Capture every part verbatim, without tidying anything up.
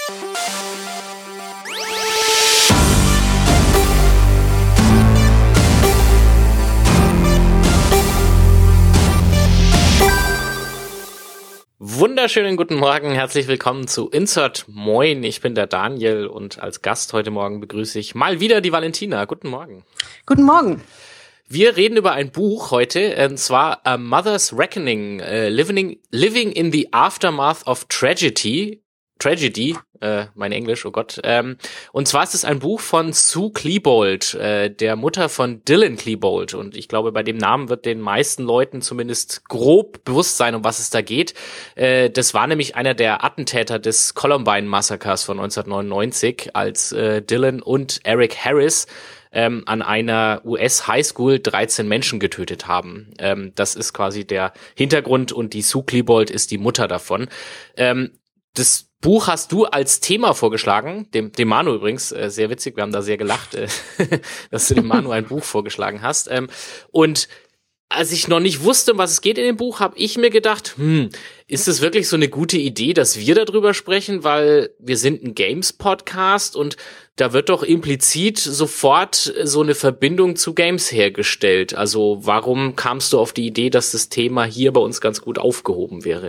Wunderschönen guten Morgen, herzlich willkommen zu Insert Moin. Ich bin der Daniel und als Gast heute Morgen begrüße ich mal wieder die Valentina. Guten Morgen. Guten Morgen. Wir reden über ein Buch heute, und zwar A Mother's Reckoning, uh, living, living in the Aftermath of Tragedy. Tragedy, äh, mein Englisch, oh Gott. Ähm, und zwar ist es ein Buch von Sue Klebold, äh, der Mutter von Dylan Klebold. Und ich glaube, bei dem Namen wird den meisten Leuten zumindest grob bewusst sein, um was es da geht. Äh, das war nämlich einer der Attentäter des Columbine-Massakers von neunzehnhundertneunundneunzig, als äh, Dylan und Eric Harris ähm, an einer U S-Highschool dreizehn Menschen getötet haben. Ähm, das ist quasi der Hintergrund und die Sue Klebold ist die Mutter davon. Ähm, das Buch hast du als Thema vorgeschlagen, dem, dem Manu übrigens, äh, sehr witzig, wir haben da sehr gelacht, äh, dass du dem Manu ein Buch vorgeschlagen hast. Ähm, und als ich noch nicht wusste, um was es geht in dem Buch, habe ich mir gedacht, hm, ist es wirklich so eine gute Idee, dass wir darüber sprechen, weil wir sind ein Games-Podcast und da wird doch implizit sofort so eine Verbindung zu Games hergestellt. Also warum kamst du auf die Idee, dass das Thema hier bei uns ganz gut aufgehoben wäre?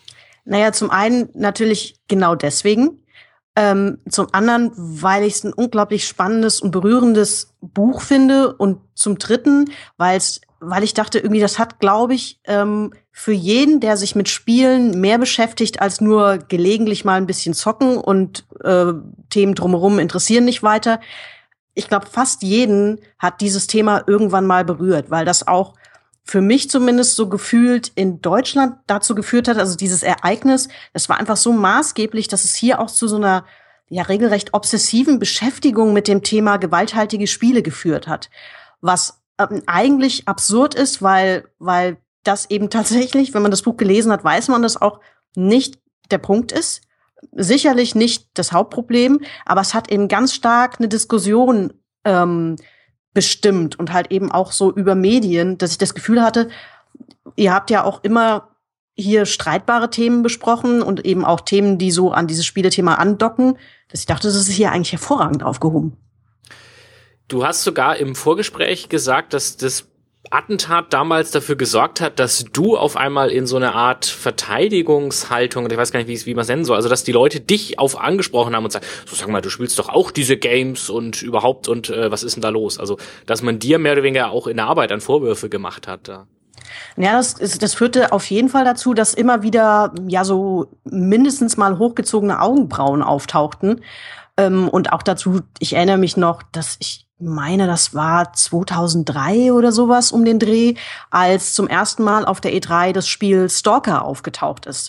Naja, zum einen natürlich genau deswegen. Ähm, zum anderen, weil ich es ein unglaublich spannendes und berührendes Buch finde. Und zum dritten, weil es, weil ich dachte, irgendwie, das hat, glaube ich, ähm, für jeden, der sich mit Spielen mehr beschäftigt, als nur gelegentlich mal ein bisschen zocken und äh, Themen drumherum interessieren nicht weiter. Ich glaube, fast jeden hat dieses Thema irgendwann mal berührt, weil das auch für mich zumindest so gefühlt in Deutschland dazu geführt hat, also dieses Ereignis, das war einfach so maßgeblich, dass es hier auch zu so einer ja regelrecht obsessiven Beschäftigung mit dem Thema gewalthaltige Spiele geführt hat. Was ähm, eigentlich absurd ist, weil weil das eben tatsächlich, wenn man das Buch gelesen hat, weiß man, dass auch nicht der Punkt ist. Sicherlich nicht das Hauptproblem, aber es hat eben ganz stark eine Diskussion ähm, bestimmt und halt eben auch so über Medien, dass ich das Gefühl hatte, ihr habt ja auch immer hier streitbare Themen besprochen und eben auch Themen, die so an dieses Spielethema andocken, dass ich dachte, das ist hier eigentlich hervorragend aufgehoben. Du hast sogar im Vorgespräch gesagt, dass das Attentat damals dafür gesorgt hat, dass du auf einmal in so eine Art Verteidigungshaltung, ich weiß gar nicht, wie, wie man es nennen soll, also dass die Leute dich auf angesprochen haben und sagen, so sag mal, du spielst doch auch diese Games und überhaupt und äh, was ist denn da los? Also, dass man dir mehr oder weniger auch in der Arbeit dann Vorwürfe gemacht hat. Da. Ja, das, ist, das führte auf jeden Fall dazu, dass immer wieder ja so mindestens mal hochgezogene Augenbrauen auftauchten. Ähm, und auch dazu, ich erinnere mich noch, dass ich meine, das war zweitausenddrei oder sowas um den Dreh, als zum ersten Mal auf der E drei das Spiel Stalker aufgetaucht ist.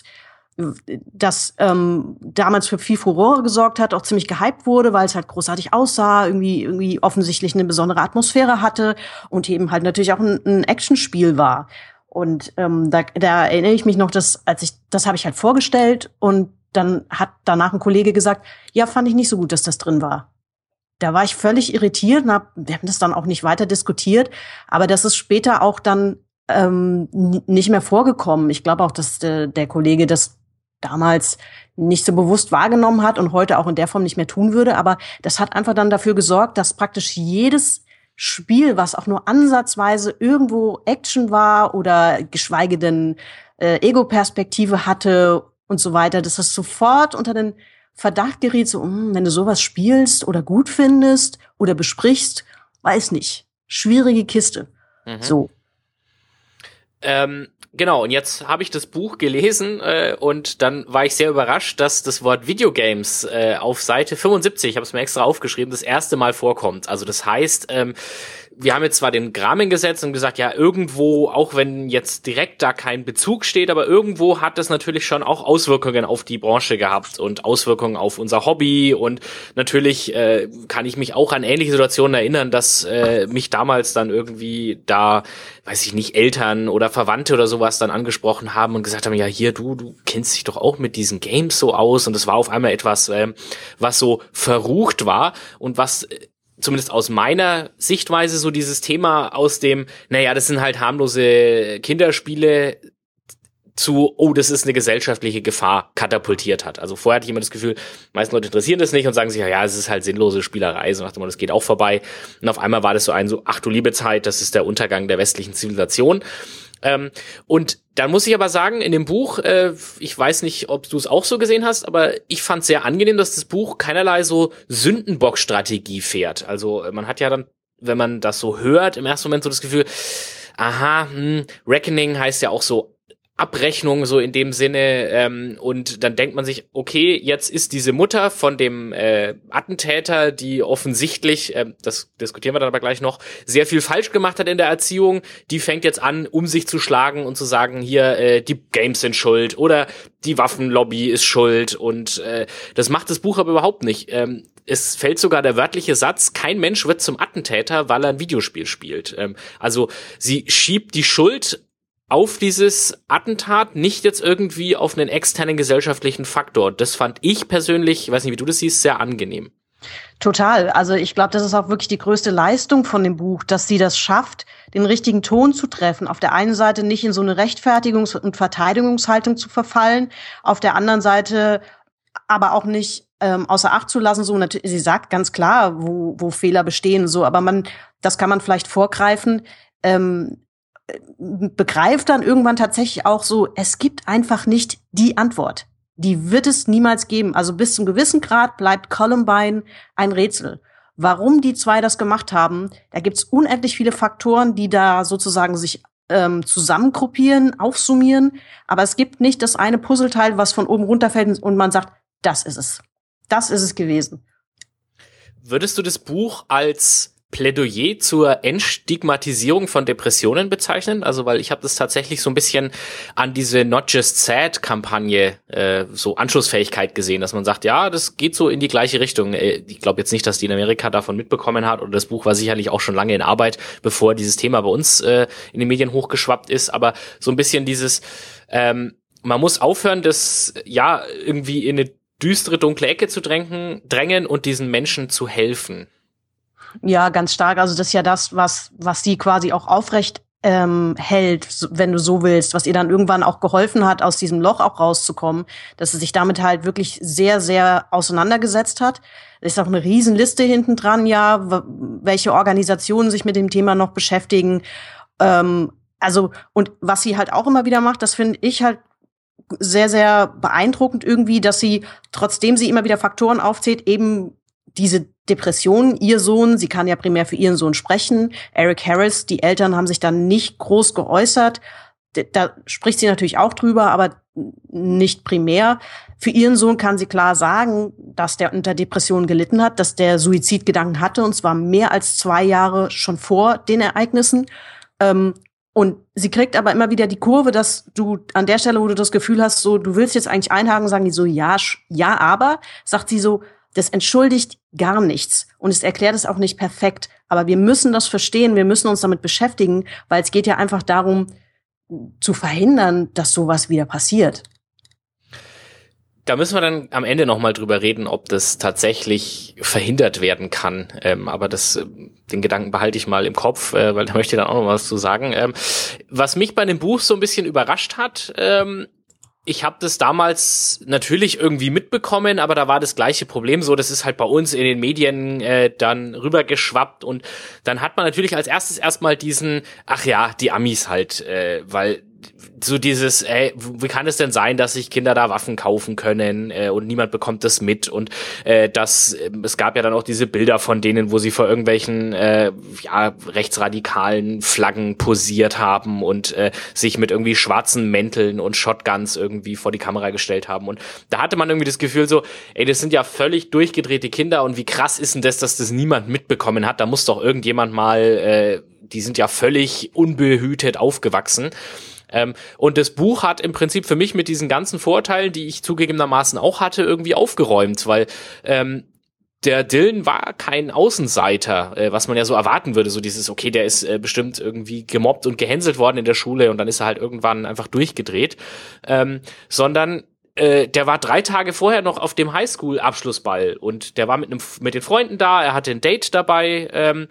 Das ähm, damals für viel Furore gesorgt hat, auch ziemlich gehypt wurde, weil es halt großartig aussah, irgendwie irgendwie offensichtlich eine besondere Atmosphäre hatte und eben halt natürlich auch ein, ein Actionspiel war. Und ähm, da, da erinnere ich mich noch, dass als ich das habe ich halt vorgestellt und dann hat danach ein Kollege gesagt, ja, fand ich nicht so gut, dass das drin war. Da war ich völlig irritiert und hab, wir haben das dann auch nicht weiter diskutiert. Aber das ist später auch dann ähm, nicht mehr vorgekommen. Ich glaube auch, dass der, der Kollege das damals nicht so bewusst wahrgenommen hat und heute auch in der Form nicht mehr tun würde. Aber das hat einfach dann dafür gesorgt, dass praktisch jedes Spiel, was auch nur ansatzweise irgendwo Action war oder geschweige denn äh, Ego-Perspektive hatte und so weiter, dass das sofort unter den Verdacht geriet, so, mh, wenn du sowas spielst oder gut findest oder besprichst, weiß nicht. Schwierige Kiste. Mhm. So. Ähm, genau, und jetzt habe ich das Buch gelesen äh, und dann war ich sehr überrascht, dass das Wort Videogames äh, auf Seite fünfundsiebzig, ich habe es mir extra aufgeschrieben, das erste Mal vorkommt. Also das heißt, ähm, wir haben jetzt zwar den Grahmen gesetzt und gesagt, ja, irgendwo, auch wenn jetzt direkt da kein Bezug steht, aber irgendwo hat das natürlich schon auch Auswirkungen auf die Branche gehabt und Auswirkungen auf unser Hobby und natürlich äh, kann ich mich auch an ähnliche Situationen erinnern, dass äh, mich damals dann irgendwie da, weiß ich nicht, Eltern oder Verwandte oder sowas dann angesprochen haben und gesagt haben, ja, hier, du, du kennst dich doch auch mit diesen Games so aus und es war auf einmal etwas, äh, was so verrucht war und was zumindest aus meiner Sichtweise so dieses Thema aus dem, naja, das sind halt harmlose Kinderspiele, zu, oh, das ist eine gesellschaftliche Gefahr, katapultiert hat. Also vorher hatte ich immer das Gefühl, die meisten Leute interessieren das nicht und sagen sich, ja, ja, es ist halt sinnlose Spielerei, so nach dem Motto, das geht auch vorbei. Und auf einmal war das so ein, so, ach du liebe Zeit, das ist der Untergang der westlichen Zivilisation. Ähm, und dann muss ich aber sagen, in dem Buch, äh, ich weiß nicht, ob du es auch so gesehen hast, aber ich fand es sehr angenehm, dass das Buch keinerlei so Sündenbock-Strategie fährt. Also man hat ja dann, wenn man das so hört, im ersten Moment so das Gefühl, aha, hm, Reckoning heißt ja auch so Abrechnung so in dem Sinne, ähm, und dann denkt man sich, okay, jetzt ist diese Mutter von dem äh, Attentäter, die offensichtlich, äh, das diskutieren wir dann aber gleich noch, sehr viel falsch gemacht hat in der Erziehung, die fängt jetzt an, um sich zu schlagen und zu sagen, hier, äh, die Games sind schuld oder die Waffenlobby ist schuld und äh, das macht das Buch aber überhaupt nicht. Ähm, es fällt sogar der wörtliche Satz, kein Mensch wird zum Attentäter, weil er ein Videospiel spielt. Ähm, also sie schiebt die Schuld auf dieses Attentat, nicht jetzt irgendwie auf einen externen gesellschaftlichen Faktor. Das fand ich persönlich, ich weiß nicht, wie du das siehst, sehr angenehm. Total. Also ich glaube, das ist auch wirklich die größte Leistung von dem Buch, dass sie das schafft, den richtigen Ton zu treffen. Auf der einen Seite nicht in so eine Rechtfertigungs- und Verteidigungshaltung zu verfallen, auf der anderen Seite aber auch nicht ähm, außer Acht zu lassen. So, natürlich, sie sagt ganz klar, wo, wo Fehler bestehen, so, aber man, das kann man vielleicht vorgreifen. Ähm, begreift dann irgendwann tatsächlich auch so, es gibt einfach nicht die Antwort. Die wird es niemals geben. Also bis zum gewissen Grad bleibt Columbine ein Rätsel. Warum die zwei das gemacht haben, da gibt's unendlich viele Faktoren, die da sozusagen sich ähm, zusammengruppieren, aufsummieren. Aber es gibt nicht das eine Puzzleteil, was von oben runterfällt und man sagt, das ist es. Das ist es gewesen. Würdest du das Buch als Plädoyer zur Entstigmatisierung von Depressionen bezeichnen? Also, weil ich habe das tatsächlich so ein bisschen an diese Not Just Sad-Kampagne äh, so Anschlussfähigkeit gesehen, dass man sagt, ja, das geht so in die gleiche Richtung. Ich glaube jetzt nicht, dass die in Amerika davon mitbekommen hat, oder das Buch war sicherlich auch schon lange in Arbeit, bevor dieses Thema bei uns äh, in den Medien hochgeschwappt ist, aber so ein bisschen dieses, ähm, man muss aufhören, das ja irgendwie in eine düstere, dunkle Ecke zu drängen, drängen und diesen Menschen zu helfen. Ja, ganz stark. Also das ist ja das, was was die quasi auch aufrecht ähm, hält, wenn du so willst, was ihr dann irgendwann auch geholfen hat, aus diesem Loch auch rauszukommen, dass sie sich damit halt wirklich sehr, sehr auseinandergesetzt hat. Es ist auch eine Riesenliste hinten dran, ja, welche Organisationen sich mit dem Thema noch beschäftigen. Ähm, also, und was sie halt auch immer wieder macht, das finde ich halt sehr, sehr beeindruckend irgendwie, dass sie, trotzdem sie immer wieder Faktoren aufzählt, eben diese Depression, ihr Sohn, sie kann ja primär für ihren Sohn sprechen, Eric Harris, die Eltern haben sich dann nicht groß geäußert, da spricht sie natürlich auch drüber, aber nicht primär. Für ihren Sohn kann sie klar sagen, dass der unter Depressionen gelitten hat, dass der Suizidgedanken hatte, und zwar mehr als zwei Jahre schon vor den Ereignissen. Und sie kriegt aber immer wieder die Kurve, dass du an der Stelle, wo du das Gefühl hast, so, du willst jetzt eigentlich einhaken, sagen die so, ja, ja, aber, sagt sie so, das entschuldigt gar nichts und es erklärt es auch nicht perfekt. Aber wir müssen das verstehen, wir müssen uns damit beschäftigen, weil es geht ja einfach darum, zu verhindern, dass sowas wieder passiert. Da müssen wir dann am Ende nochmal drüber reden, ob das tatsächlich verhindert werden kann. Ähm, aber das, den Gedanken behalte ich mal im Kopf, äh, weil da möchte ich dann auch noch was zu sagen. Ähm, was mich bei dem Buch so ein bisschen überrascht hat, ähm, ich habe das damals natürlich irgendwie mitbekommen, aber da war das gleiche Problem so, das ist halt bei uns in den Medien äh, dann rübergeschwappt und dann hat man natürlich als erstes erstmal diesen, ach ja, die Amis halt, äh, weil so dieses, ey, wie kann es denn sein, dass sich Kinder da Waffen kaufen können äh, und niemand bekommt das mit und äh, das, äh, es gab ja dann auch diese Bilder von denen, wo sie vor irgendwelchen äh, ja rechtsradikalen Flaggen posiert haben und äh, sich mit irgendwie schwarzen Mänteln und Shotguns irgendwie vor die Kamera gestellt haben und da hatte man irgendwie das Gefühl so, ey, das sind ja völlig durchgedrehte Kinder und wie krass ist denn das, dass das niemand mitbekommen hat, da muss doch irgendjemand mal, äh, die sind ja völlig unbehütet aufgewachsen. Ähm, und das Buch hat im Prinzip für mich mit diesen ganzen Vorurteilen, die ich zugegebenermaßen auch hatte, irgendwie aufgeräumt, weil ähm, der Dylan war kein Außenseiter, äh, was man ja so erwarten würde, so dieses, okay, der ist äh, bestimmt irgendwie gemobbt und gehänselt worden in der Schule und dann ist er halt irgendwann einfach durchgedreht, ähm, sondern äh, der war drei Tage vorher noch auf dem Highschool-Abschlussball und der war mit einem mit den Freunden da, er hatte ein Date dabei ähm,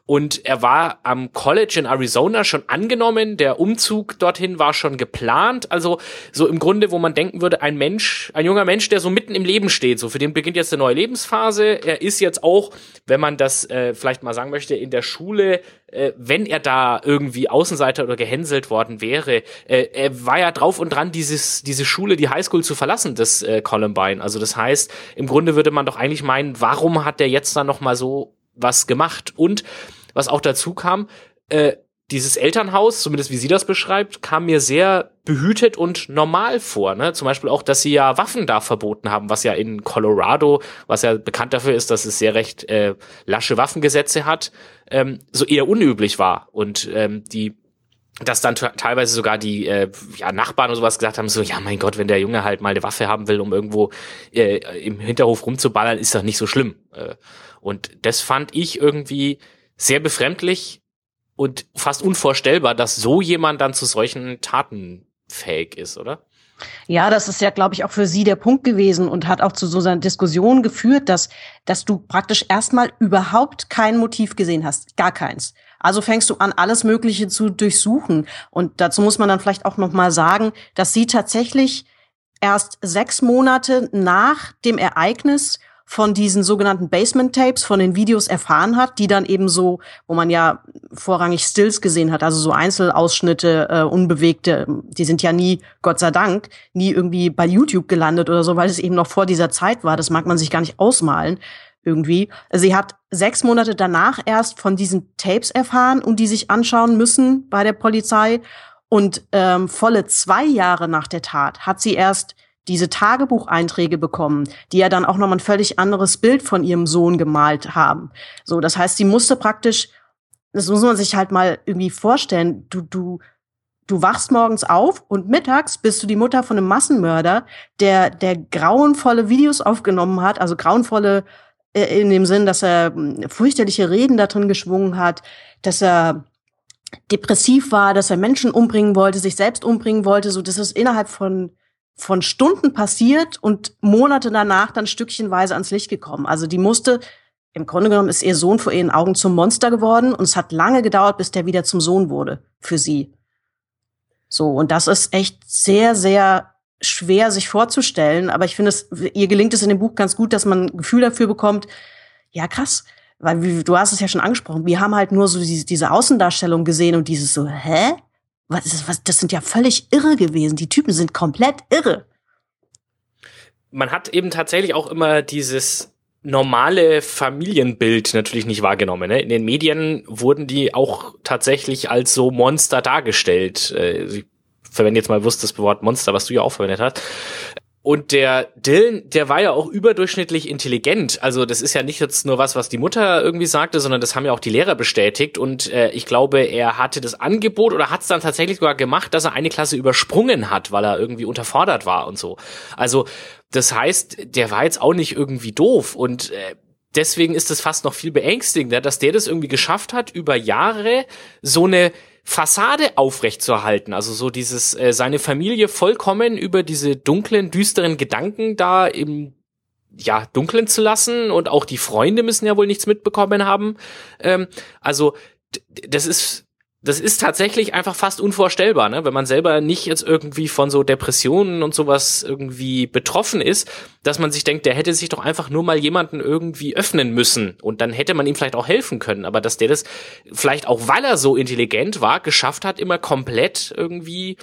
Und er war am College in Arizona schon angenommen, der Umzug dorthin war schon geplant. Also so im Grunde, wo man denken würde, ein Mensch, ein junger Mensch, der so mitten im Leben steht, so für den beginnt jetzt eine neue Lebensphase. Er ist jetzt auch, wenn man das äh, vielleicht mal sagen möchte, in der Schule, äh, wenn er da irgendwie Außenseiter oder gehänselt worden wäre, äh, er war ja drauf und dran, dieses diese Schule, die Highschool zu verlassen, das äh, Columbine. Also das heißt, im Grunde würde man doch eigentlich meinen, warum hat der jetzt dann noch mal so was gemacht? Und was auch dazu kam, äh, dieses Elternhaus, zumindest wie sie das beschreibt, kam mir sehr behütet und normal vor. Ne? Zum Beispiel auch, dass sie ja Waffen da verboten haben, was ja in Colorado, was ja bekannt dafür ist, dass es sehr recht äh, lasche Waffengesetze hat, ähm, so eher unüblich war. Und ähm, die dass dann t- teilweise sogar die äh, ja, Nachbarn oder sowas gesagt haben, so, ja mein Gott, wenn der Junge halt mal eine Waffe haben will, um irgendwo äh, im Hinterhof rumzuballern, ist doch nicht so schlimm. Äh, und das fand ich irgendwie sehr befremdlich und fast unvorstellbar, dass so jemand dann zu solchen Taten fähig ist, oder? Ja, das ist ja, glaube ich, auch für sie der Punkt gewesen und hat auch zu so einer Diskussion geführt, dass, dass du praktisch erstmal überhaupt kein Motiv gesehen hast. Gar keins. Also fängst du an, alles Mögliche zu durchsuchen. Und dazu muss man dann vielleicht auch noch mal sagen, dass sie tatsächlich erst sechs Monate nach dem Ereignis von diesen sogenannten Basement-Tapes, von den Videos erfahren hat, die dann eben so, wo man ja vorrangig Stills gesehen hat, also so Einzelausschnitte, äh, unbewegte, die sind ja nie, Gott sei Dank, nie irgendwie bei YouTube gelandet oder so, weil es eben noch vor dieser Zeit war. Das mag man sich gar nicht ausmalen irgendwie. Sie hat sechs Monate danach erst von diesen Tapes erfahren und die sich anschauen müssen bei der Polizei. Und ähm, volle zwei Jahre nach der Tat hat sie erst diese Tagebucheinträge bekommen, die ja dann auch noch mal ein völlig anderes Bild von ihrem Sohn gemalt haben. So, das heißt, sie musste praktisch, das muss man sich halt mal irgendwie vorstellen, du, du, du wachst morgens auf und mittags bist du die Mutter von einem Massenmörder, der, der grauenvolle Videos aufgenommen hat, also grauenvolle äh, in dem Sinn, dass er äh, fürchterliche Reden da drin geschwungen hat, dass er depressiv war, dass er Menschen umbringen wollte, sich selbst umbringen wollte, so, das ist innerhalb von von Stunden passiert und Monate danach dann stückchenweise ans Licht gekommen. Also die musste, im Grunde genommen ist ihr Sohn vor ihren Augen zum Monster geworden und es hat lange gedauert, bis der wieder zum Sohn wurde für sie. So, und das ist echt sehr, sehr schwer sich vorzustellen, aber ich finde, es, ihr gelingt es in dem Buch ganz gut, dass man ein Gefühl dafür bekommt, ja krass, weil wie, du hast es ja schon angesprochen, wir haben halt nur so diese, diese Außendarstellung gesehen und dieses so, hä? Was ist, was, das sind ja völlig irre gewesen. Die Typen sind komplett irre. Man hat eben tatsächlich auch immer dieses normale Familienbild natürlich nicht wahrgenommen. Ne? In den Medien wurden die auch tatsächlich als so Monster dargestellt. Ich verwende jetzt mal bewusst das Wort Monster, was du ja auch verwendet hast. Und der Dylan, der war ja auch überdurchschnittlich intelligent. Also das ist ja nicht jetzt nur was, was die Mutter irgendwie sagte, sondern das haben ja auch die Lehrer bestätigt. Und äh, ich glaube, er hatte das Angebot oder hat es dann tatsächlich sogar gemacht, dass er eine Klasse übersprungen hat, weil er irgendwie unterfordert war und so. Also das heißt, der war jetzt auch nicht irgendwie doof. Und äh, deswegen ist es fast noch viel beängstigender, dass der das irgendwie geschafft hat, über Jahre so eine Fassade aufrechtzuerhalten, also so dieses äh, seine Familie vollkommen über diese dunklen, düsteren Gedanken da im ja Dunklen zu lassen und auch die Freunde müssen ja wohl nichts mitbekommen haben. Ähm, also d- das ist das ist tatsächlich einfach fast unvorstellbar, ne? Wenn man selber nicht jetzt irgendwie von so Depressionen und sowas irgendwie betroffen ist, dass man sich denkt, der hätte sich doch einfach nur mal jemanden irgendwie öffnen müssen und dann hätte man ihm vielleicht auch helfen können, aber dass der das vielleicht auch, weil er so intelligent war, geschafft hat, immer komplett irgendwie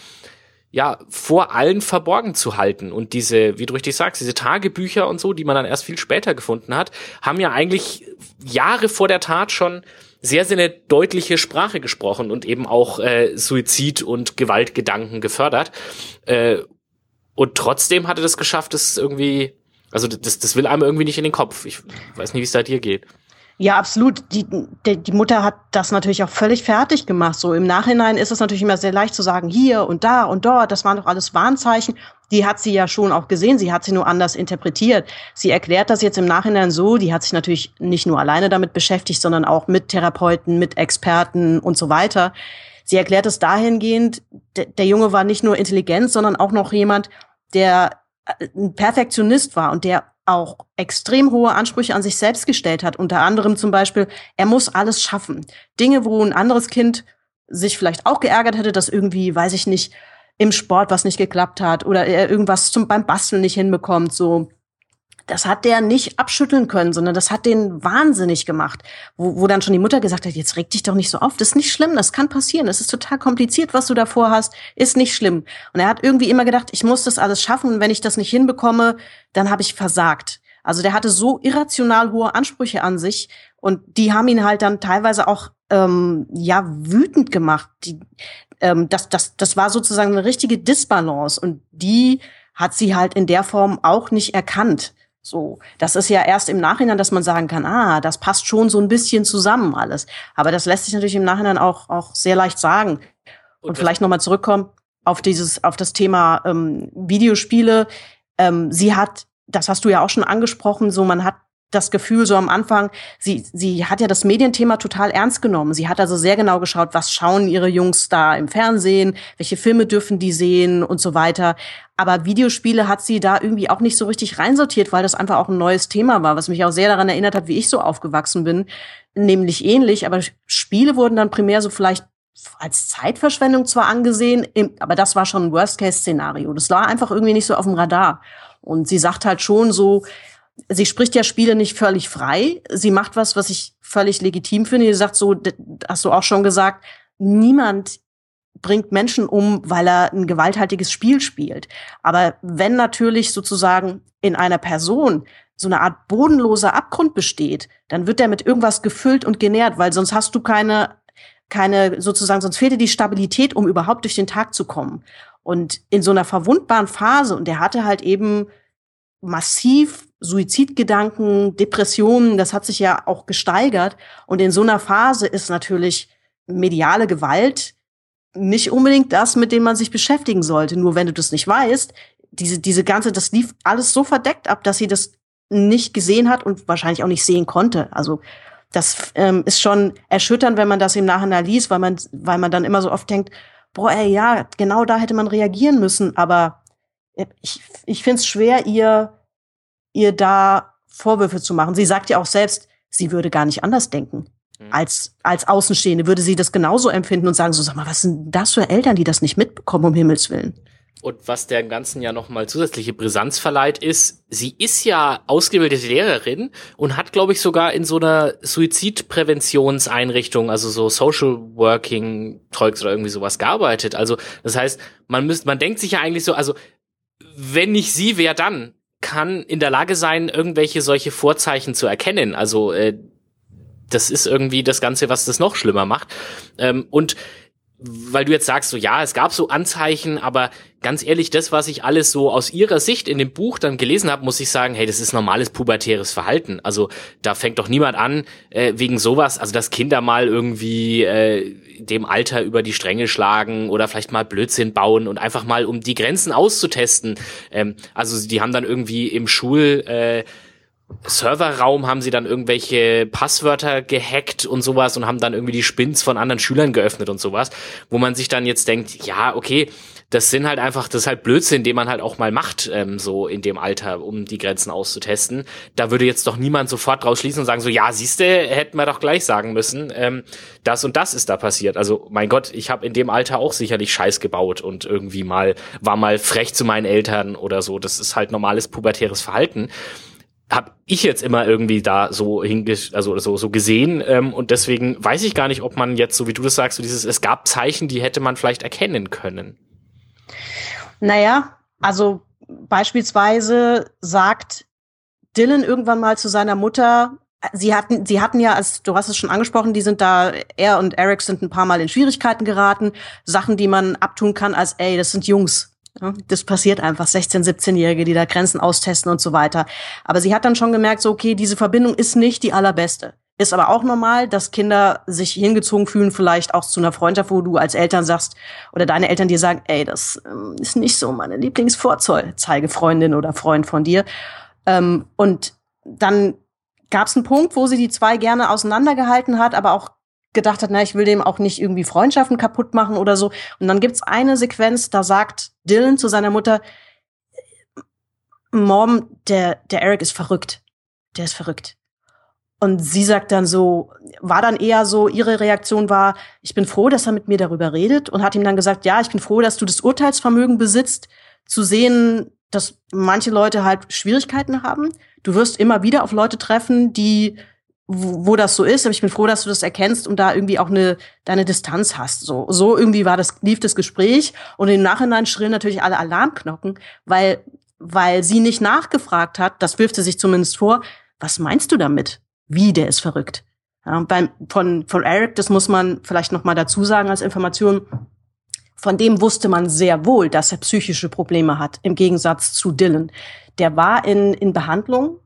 ja vor allen verborgen zu halten. Und diese, wie du richtig sagst, diese Tagebücher und so, die man dann erst viel später gefunden hat, haben ja eigentlich Jahre vor der Tat schon sehr, sehr eine deutliche Sprache gesprochen und eben auch äh, Suizid- und Gewaltgedanken gefördert. Äh, und trotzdem hat er das geschafft, das irgendwie, also das, das will einem irgendwie nicht in den Kopf. Ich weiß nicht, wie es da dir geht. Ja, absolut. Die, die, die Mutter hat das natürlich auch völlig fertig gemacht. So im Nachhinein ist es natürlich immer sehr leicht zu sagen, hier und da und dort, das waren doch alles Warnzeichen. Die hat sie ja schon auch gesehen, sie hat sie nur anders interpretiert. Sie erklärt das jetzt im Nachhinein so, die hat sich natürlich nicht nur alleine damit beschäftigt, sondern auch mit Therapeuten, mit Experten und so weiter. Sie erklärt es dahingehend, der, der Junge war nicht nur intelligent, sondern auch noch jemand, der ein Perfektionist war und der auch extrem hohe Ansprüche an sich selbst gestellt hat. Unter anderem zum Beispiel, er muss alles schaffen. Dinge, wo ein anderes Kind sich vielleicht auch geärgert hätte, dass irgendwie, weiß ich nicht, im Sport was nicht geklappt hat oder er irgendwas zum, beim Basteln nicht hinbekommt, so. Das hat der nicht abschütteln können, sondern das hat den wahnsinnig gemacht. Wo, wo dann schon die Mutter gesagt hat, jetzt reg dich doch nicht so auf, das ist nicht schlimm, das kann passieren, das ist total kompliziert, was du davor hast, ist nicht schlimm. Und er hat irgendwie immer gedacht, ich muss das alles schaffen und wenn ich das nicht hinbekomme, dann habe ich versagt. Also der hatte so irrational hohe Ansprüche an sich und die haben ihn halt dann teilweise auch ähm, ja wütend gemacht. Die, ähm, das, das, das war sozusagen eine richtige Disbalance und die hat sie halt in der Form auch nicht erkannt. So, das ist ja erst im Nachhinein, dass man sagen kann, ah, das passt schon so ein bisschen zusammen alles. Aber das lässt sich natürlich im Nachhinein auch auch sehr leicht sagen. Und, und vielleicht nochmal zurückkommen auf dieses, auf das Thema ähm, Videospiele. Ähm, sie hat, das hast du ja auch schon angesprochen, so man hat das Gefühl so am Anfang, sie sie hat ja das Medienthema total ernst genommen. Sie hat also sehr genau geschaut, was schauen ihre Jungs da im Fernsehen, welche Filme dürfen die sehen und so weiter. Aber Videospiele hat sie da irgendwie auch nicht so richtig reinsortiert, weil das einfach auch ein neues Thema war, was mich auch sehr daran erinnert hat, wie ich so aufgewachsen bin. Nämlich ähnlich, aber Spiele wurden dann primär so vielleicht als Zeitverschwendung zwar angesehen, aber das war schon ein Worst-Case-Szenario. Das war einfach irgendwie nicht so auf dem Radar. Und sie sagt halt schon so, sie spricht ja Spiele nicht völlig frei. Sie macht was, was ich völlig legitim finde. Sie sagt so, hast du auch schon gesagt, niemand bringt Menschen um, weil er ein gewalthaltiges Spiel spielt. Aber wenn natürlich sozusagen in einer Person so eine Art bodenloser Abgrund besteht, dann wird der mit irgendwas gefüllt und genährt, weil sonst hast du keine, keine sozusagen, sonst fehlt dir die Stabilität, um überhaupt durch den Tag zu kommen. Und in so einer verwundbaren Phase, und der hatte halt eben massiv Suizidgedanken, Depressionen, das hat sich ja auch gesteigert. Und in so einer Phase ist natürlich mediale Gewalt nicht unbedingt das, mit dem man sich beschäftigen sollte. Nur wenn du das nicht weißt, diese, diese ganze, das lief alles so verdeckt ab, dass sie das nicht gesehen hat und wahrscheinlich auch nicht sehen konnte. Also das ähm, ist schon erschütternd, wenn man das im Nachhinein liest, weil man, weil man dann immer so oft denkt, boah, ey, ja, genau da hätte man reagieren müssen. Aber ich, ich finde es schwer, ihr ihr da Vorwürfe zu machen. Sie sagt ja auch selbst, sie würde gar nicht anders denken. Mhm. Als, als Außenstehende würde sie das genauso empfinden und sagen so, sag mal, was sind das für Eltern, die das nicht mitbekommen, um Himmels Willen? Und was der Ganzen ja nochmal zusätzliche Brisanz verleiht, ist, sie ist ja ausgebildete Lehrerin und hat, glaube ich, sogar in so einer Suizidpräventionseinrichtung, also so Social Working Zeugs oder irgendwie sowas gearbeitet. Also das heißt, man müsste, man denkt sich ja eigentlich so, also wenn nicht sie, wer dann? Kann in der Lage sein, irgendwelche solche Vorzeichen zu erkennen. Also äh, das ist irgendwie das Ganze, was das noch schlimmer macht. Ähm, und weil du jetzt sagst, so ja, es gab so Anzeichen, aber ganz ehrlich, das, was ich alles so aus ihrer Sicht in dem Buch dann gelesen habe, muss ich sagen, hey, das ist normales pubertäres Verhalten. Also da fängt doch niemand an, äh, wegen sowas, also dass Kinder mal irgendwie äh, dem Alter über die Stränge schlagen oder vielleicht mal Blödsinn bauen und einfach mal, um die Grenzen auszutesten. Ähm, also die haben dann irgendwie im Schul... Äh, Serverraum haben sie dann irgendwelche Passwörter gehackt und sowas und haben dann irgendwie die Spins von anderen Schülern geöffnet und sowas, wo man sich dann jetzt denkt, ja, okay, das sind halt einfach, das ist halt Blödsinn, den man halt auch mal macht, ähm, so in dem Alter, um die Grenzen auszutesten. Da würde jetzt doch niemand sofort draus schließen und sagen so, ja, siehste, hätten wir doch gleich sagen müssen, ähm, das und das ist da passiert. Also, mein Gott, ich habe in dem Alter auch sicherlich Scheiß gebaut und irgendwie mal, war mal frech zu meinen Eltern oder so. Das ist halt normales pubertäres Verhalten. Hab ich jetzt immer irgendwie da so hinges also so so gesehen ähm, und deswegen weiß ich gar nicht, ob man jetzt, so wie du das sagst, so dieses, es gab Zeichen, die hätte man vielleicht erkennen können. Naja, also beispielsweise sagt Dylan irgendwann mal zu seiner Mutter, sie hatten sie hatten ja, als du hast es schon angesprochen, die sind da, er und Eric sind ein paar Mal in Schwierigkeiten geraten, Sachen, die man abtun kann als, ey, das sind Jungs. Ja, das passiert einfach, sechzehn-, siebzehnjährige, die da Grenzen austesten und so weiter. Aber sie hat dann schon gemerkt, so okay, diese Verbindung ist nicht die allerbeste. Ist aber auch normal, dass Kinder sich hingezogen fühlen, vielleicht auch zu einer Freundschaft, wo du als Eltern sagst, oder deine Eltern dir sagen, ey, das ähm, ist nicht so meine Lieblingsvorzeigefreundin oder Freund von dir. Ähm, und dann gab es einen Punkt, wo sie die zwei gerne auseinandergehalten hat, aber auch gedacht hat, na, ich will dem auch nicht irgendwie Freundschaften kaputt machen oder so. Und dann gibt's eine Sequenz, da sagt Dylan zu seiner Mutter, Mom, der, der Eric ist verrückt. Der ist verrückt. Und sie sagt dann so, war dann eher so, ihre Reaktion war, ich bin froh, dass er mit mir darüber redet und hat ihm dann gesagt, ja, ich bin froh, dass du das Urteilsvermögen besitzt, zu sehen, dass manche Leute halt Schwierigkeiten haben. Du wirst immer wieder auf Leute treffen, die, wo, wo das so ist, aber ich bin froh, dass du das erkennst und da irgendwie auch eine, deine Distanz hast. So, so irgendwie war das, lief das Gespräch und im Nachhinein schrillen natürlich alle Alarmglocken, weil, weil sie nicht nachgefragt hat, das wirft sie sich zumindest vor, was meinst du damit? Wie, der ist verrückt. Ja, beim, von, von Eric, das muss man vielleicht noch mal dazu sagen als Information, von dem wusste man sehr wohl, dass er psychische Probleme hat, im Gegensatz zu Dylan. Der war in, in Behandlung,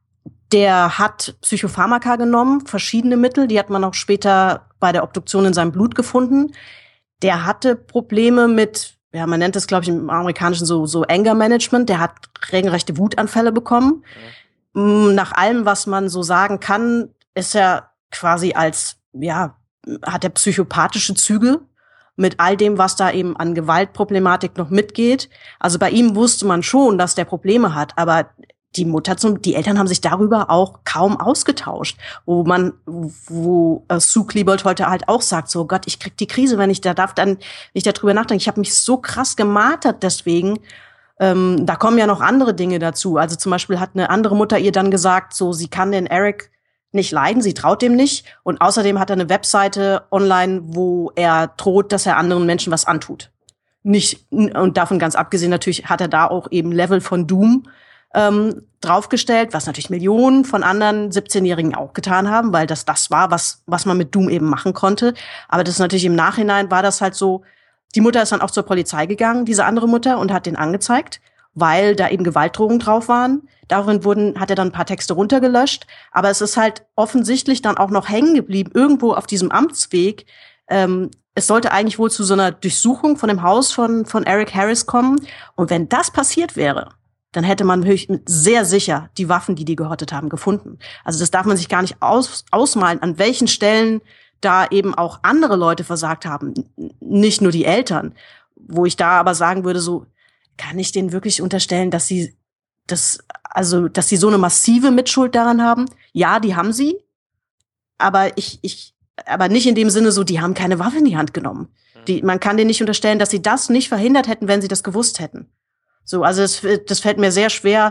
der hat Psychopharmaka genommen, verschiedene Mittel, die hat man auch später bei der Obduktion in seinem Blut gefunden. Der hatte Probleme mit, ja, man nennt es, glaube ich, im Amerikanischen so, so Anger Management, der hat regelrechte Wutanfälle bekommen. Mhm. Nach allem, was man so sagen kann, ist er quasi als, ja, hat er psychopathische Züge mit all dem, was da eben an Gewaltproblematik noch mitgeht. Also bei ihm wusste man schon, dass der Probleme hat, aber die Mutter zum, die Eltern haben sich darüber auch kaum ausgetauscht, wo man, wo äh, Sue Klebold heute halt auch sagt, so Gott, ich krieg die Krise, wenn ich da darf, dann, wenn ich darüber nachdenke. Ich habe mich so krass gemartert deswegen. Ähm, da kommen ja noch andere Dinge dazu. Also zum Beispiel hat eine andere Mutter ihr dann gesagt, so sie kann den Eric nicht leiden, sie traut dem nicht. Und außerdem hat er eine Webseite online, wo er droht, dass er anderen Menschen was antut. Nicht, und davon ganz abgesehen natürlich hat er da auch eben Level von Doom ähm, draufgestellt, was natürlich Millionen von anderen siebzehnjährigen auch getan haben, weil das das war, was was man mit Doom eben machen konnte. Aber das ist natürlich im Nachhinein war das halt so. Die Mutter ist dann auch zur Polizei gegangen, diese andere Mutter, und hat den angezeigt, weil da eben Gewaltdrohungen drauf waren. Darin wurden, hat er dann ein paar Texte runtergelöscht. Aber es ist halt offensichtlich dann auch noch hängen geblieben, irgendwo auf diesem Amtsweg. Ähm, es sollte eigentlich wohl zu so einer Durchsuchung von dem Haus von, von Eric Harris kommen. Und wenn das passiert wäre, dann hätte man sehr sicher die Waffen, die die gehortet haben, gefunden. Also das darf man sich gar nicht aus, ausmalen, an welchen Stellen da eben auch andere Leute versagt haben, nicht nur die Eltern, wo ich da aber sagen würde, so kann ich denen wirklich unterstellen, dass sie das, also dass sie so eine massive Mitschuld daran haben? Ja, die haben sie, aber ich, ich, aber nicht in dem Sinne so, die haben keine Waffe in die Hand genommen. Die, man kann denen nicht unterstellen, dass sie das nicht verhindert hätten, wenn sie das gewusst hätten. So, also das, das fällt mir sehr schwer,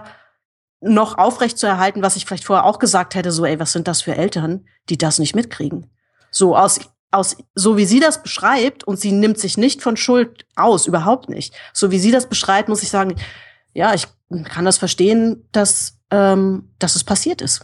noch aufrecht zu erhalten, was ich vielleicht vorher auch gesagt hätte, so, ey, was sind das für Eltern, die das nicht mitkriegen? So aus, aus, so wie sie das beschreibt, und sie nimmt sich nicht von Schuld aus, überhaupt nicht. So wie sie das beschreibt, muss ich sagen, ja, ich kann das verstehen, dass, ähm, dass es passiert ist.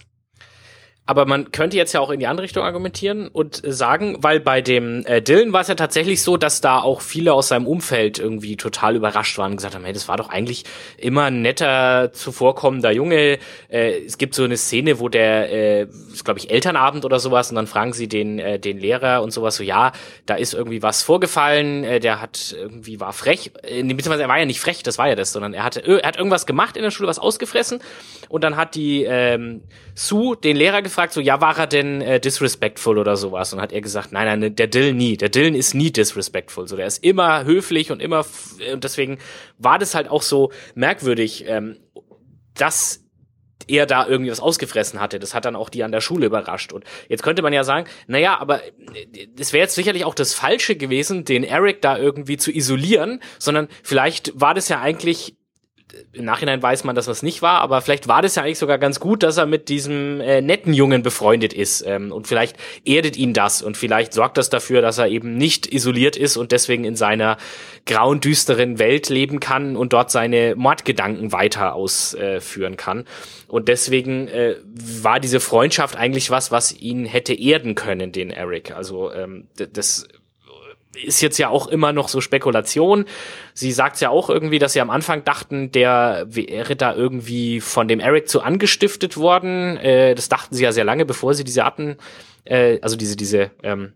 Aber man könnte jetzt ja auch in die andere Richtung argumentieren und sagen, weil bei dem äh, Dylan war es ja tatsächlich so, dass da auch viele aus seinem Umfeld irgendwie total überrascht waren und gesagt haben, hey, das war doch eigentlich immer ein netter, zuvorkommender Junge. Äh, es gibt so eine Szene, wo der, äh, ist glaube ich Elternabend oder sowas, und dann fragen sie den äh, den Lehrer und sowas so, ja, da ist irgendwie was vorgefallen, äh, der hat irgendwie, war frech, äh, beziehungsweise er war ja nicht frech, das war ja das, sondern er hatte, er hat irgendwas gemacht in der Schule, was ausgefressen, und dann hat die ähm, Sue den Lehrer gefragt, gefragt, so, ja, war er denn äh, disrespectful oder sowas? Und hat er gesagt, nein, nein, der Dylan nie. Der Dylan ist nie disrespectful. So, der ist immer höflich und immer, f- und deswegen war das halt auch so merkwürdig, ähm, dass er da irgendwie was ausgefressen hatte. Das hat dann auch die an der Schule überrascht. Und jetzt könnte man ja sagen, naja, aber das wäre jetzt sicherlich auch das Falsche gewesen, den Eric da irgendwie zu isolieren, sondern vielleicht war das ja eigentlich, im Nachhinein weiß man, dass das nicht war, aber vielleicht war das ja eigentlich sogar ganz gut, dass er mit diesem äh, netten Jungen befreundet ist, ähm, und vielleicht erdet ihn das und vielleicht sorgt das dafür, dass er eben nicht isoliert ist und deswegen in seiner grauen, düsteren Welt leben kann und dort seine Mordgedanken weiter ausführen äh, kann. Und deswegen äh, war diese Freundschaft eigentlich was, was ihn hätte erden können, den Eric. Also ähm, das ist jetzt ja auch immer noch so Spekulation. Sie sagt ja auch irgendwie, dass sie am Anfang dachten, der wäre da irgendwie von dem Eric zu angestiftet worden. Äh, das dachten sie ja sehr lange, bevor sie diese Arten, äh, also diese diese ähm,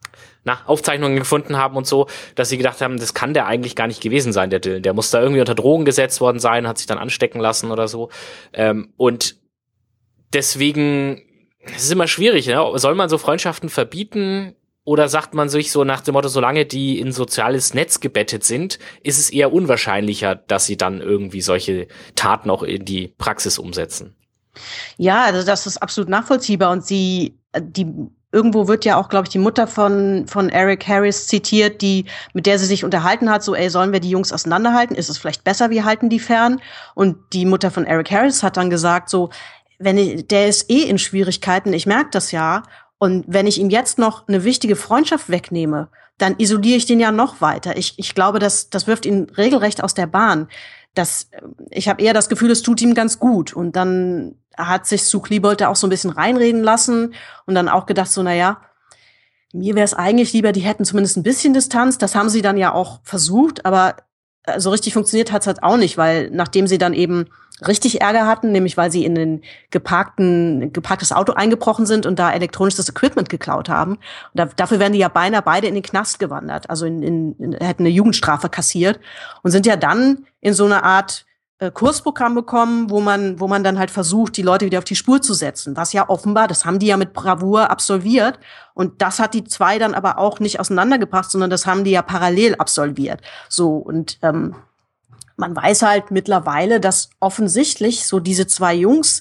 na, Aufzeichnungen gefunden haben und so, dass sie gedacht haben, das kann der eigentlich gar nicht gewesen sein, der Dylan. Der muss da irgendwie unter Drogen gesetzt worden sein, hat sich dann anstecken lassen oder so. Ähm, und deswegen, es ist immer schwierig, ne? Soll man so Freundschaften verbieten? Oder sagt man sich so nach dem Motto, solange die in soziales Netz gebettet sind, ist es eher unwahrscheinlicher, dass sie dann irgendwie solche Taten auch in die Praxis umsetzen? Ja, also das ist absolut nachvollziehbar. Und sie, die irgendwo wird ja auch, glaube ich, die Mutter von von Eric Harris zitiert, die mit der sie sich unterhalten hat, so, ey, sollen wir die Jungs auseinanderhalten? Ist es vielleicht besser, wir halten die fern? Und die Mutter von Eric Harris hat dann gesagt, so, wenn ich, der ist eh in Schwierigkeiten, ich merke das ja. Und wenn ich ihm jetzt noch eine wichtige Freundschaft wegnehme, dann isoliere ich den ja noch weiter. Ich, ich glaube, das, das wirft ihn regelrecht aus der Bahn. Das, ich habe eher das Gefühl, es tut ihm ganz gut. Und dann hat sich Sue Klebold da auch so ein bisschen reinreden lassen und dann auch gedacht, so, na ja, mir wäre es eigentlich lieber, die hätten zumindest ein bisschen Distanz. Das haben sie dann ja auch versucht, aber so richtig funktioniert hat's halt auch nicht, weil nachdem sie dann eben richtig Ärger hatten, nämlich weil sie in ein geparkten, geparktes Auto eingebrochen sind und da elektronisches Equipment geklaut haben. Und da, dafür wären die ja beinahe beide in den Knast gewandert, also in, in, in, hätten eine Jugendstrafe kassiert und sind ja dann in so eine Art äh, Kursprogramm bekommen, wo man, wo man dann halt versucht, die Leute wieder auf die Spur zu setzen, was ja offenbar, das haben die ja mit Bravour absolviert und das hat die zwei dann aber auch nicht auseinandergebracht, sondern das haben die ja parallel absolviert. So, und ähm, man weiß halt mittlerweile, dass offensichtlich so diese zwei Jungs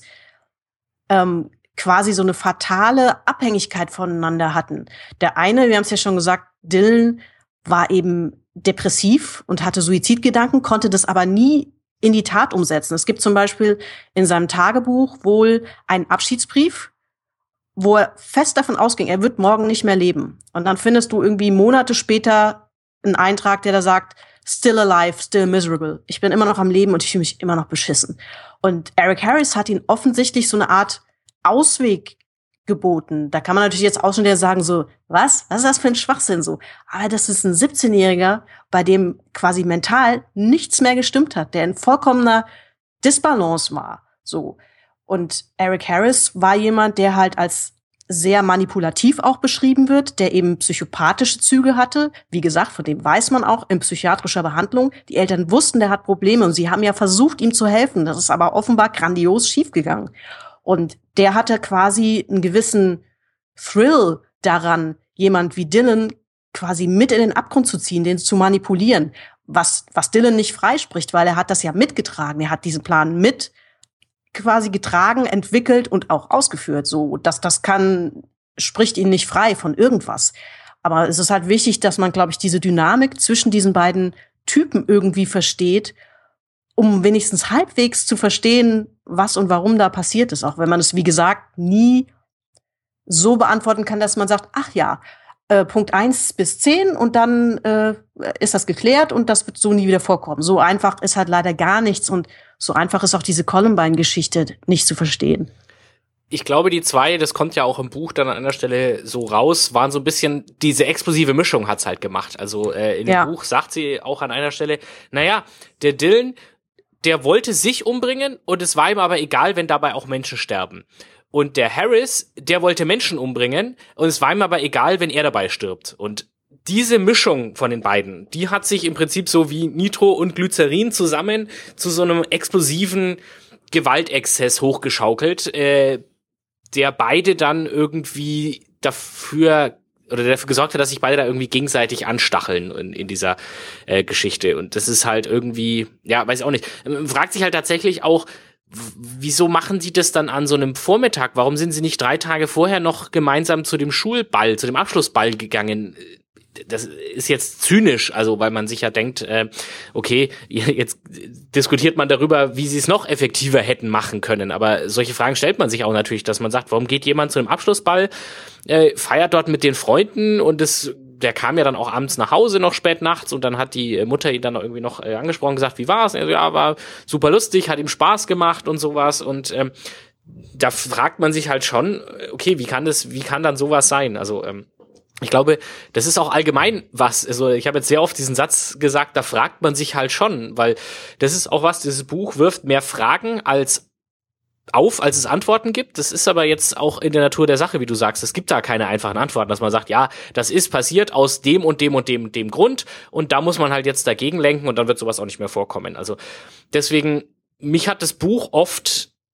ähm, quasi so eine fatale Abhängigkeit voneinander hatten. Der eine, wir haben es ja schon gesagt, Dylan war eben depressiv und hatte Suizidgedanken, konnte das aber nie in die Tat umsetzen. Es gibt zum Beispiel in seinem Tagebuch wohl einen Abschiedsbrief, wo er fest davon ausging, er wird morgen nicht mehr leben. Und dann findest du irgendwie Monate später einen Eintrag, der da sagt, still alive, still miserable. Ich bin immer noch am Leben und ich fühle mich immer noch beschissen. Und Eric Harris hat ihn offensichtlich so eine Art Ausweg geboten. Da kann man natürlich jetzt auch schon wieder sagen, so, was? Was ist das für ein Schwachsinn so? Aber das ist ein siebzehnjähriger, bei dem quasi mental nichts mehr gestimmt hat, der in vollkommener Disbalance war. So. Und Eric Harris war jemand, der halt als sehr manipulativ auch beschrieben wird, der eben psychopathische Züge hatte. Wie gesagt, von dem weiß man auch in psychiatrischer Behandlung. Die Eltern wussten, der hat Probleme und sie haben ja versucht, ihm zu helfen. Das ist aber offenbar grandios schiefgegangen. Und der hatte quasi einen gewissen Thrill daran, jemand wie Dylan quasi mit in den Abgrund zu ziehen, den zu manipulieren. Was, was Dylan nicht freispricht, weil er hat das ja mitgetragen. Er hat diesen Plan mit quasi getragen, entwickelt und auch ausgeführt. So, dass das kann, spricht ihn nicht frei von irgendwas. Aber es ist halt wichtig, dass man, glaube ich, diese Dynamik zwischen diesen beiden Typen irgendwie versteht, um wenigstens halbwegs zu verstehen, was und warum da passiert ist. Auch wenn man es, wie gesagt, nie so beantworten kann, dass man sagt, ach ja, äh, Punkt eins bis zehn und dann äh, ist das geklärt und das wird so nie wieder vorkommen. So einfach ist halt leider gar nichts und so einfach ist auch diese Columbine-Geschichte nicht zu verstehen. Ich glaube, die zwei, das kommt ja auch im Buch dann an einer Stelle so raus, waren so ein bisschen, diese explosive Mischung hat's halt gemacht. Also äh, in dem ja. Buch sagt sie auch an einer Stelle, naja, der Dylan, der wollte sich umbringen und es war ihm aber egal, wenn dabei auch Menschen sterben. Und der Harris, der wollte Menschen umbringen und es war ihm aber egal, wenn er dabei stirbt. Und diese Mischung von den beiden, die hat sich im Prinzip so wie Nitro und Glycerin zusammen zu so einem explosiven Gewaltexzess hochgeschaukelt, äh, der beide dann irgendwie dafür oder dafür gesorgt hat, dass sich beide da irgendwie gegenseitig anstacheln in, in dieser äh, Geschichte. Und das ist halt irgendwie, ja, weiß ich auch nicht. Man fragt sich halt tatsächlich auch, wieso machen die das dann an so einem Vormittag? Warum sind sie nicht drei Tage vorher noch gemeinsam zu dem Schulball, zu dem Abschlussball gegangen? Das ist jetzt zynisch, also weil man sich ja denkt, äh, okay, jetzt diskutiert man darüber, wie sie es noch effektiver hätten machen können. Aber solche Fragen stellt man sich auch natürlich, dass man sagt, warum geht jemand zu einem Abschlussball, äh, feiert dort mit den Freunden und das, der kam ja dann auch abends nach Hause noch spät nachts und dann hat die Mutter ihn dann irgendwie noch äh, angesprochen, gesagt, wie war's? Also, ja, war super lustig, hat ihm Spaß gemacht und sowas und ähm, da fragt man sich halt schon, okay, wie kann das, wie kann dann sowas sein? Also ähm, ich glaube, das ist auch allgemein was, also ich habe jetzt sehr oft diesen Satz gesagt, da fragt man sich halt schon, weil das ist auch was, dieses Buch wirft mehr Fragen als auf, als es Antworten gibt. Das ist aber jetzt auch in der Natur der Sache, wie du sagst, es gibt da keine einfachen Antworten, dass man sagt, ja, das ist passiert aus dem und dem und dem und dem Grund und da muss man halt jetzt dagegen lenken und dann wird sowas auch nicht mehr vorkommen. Also deswegen, mich hat das Buch oft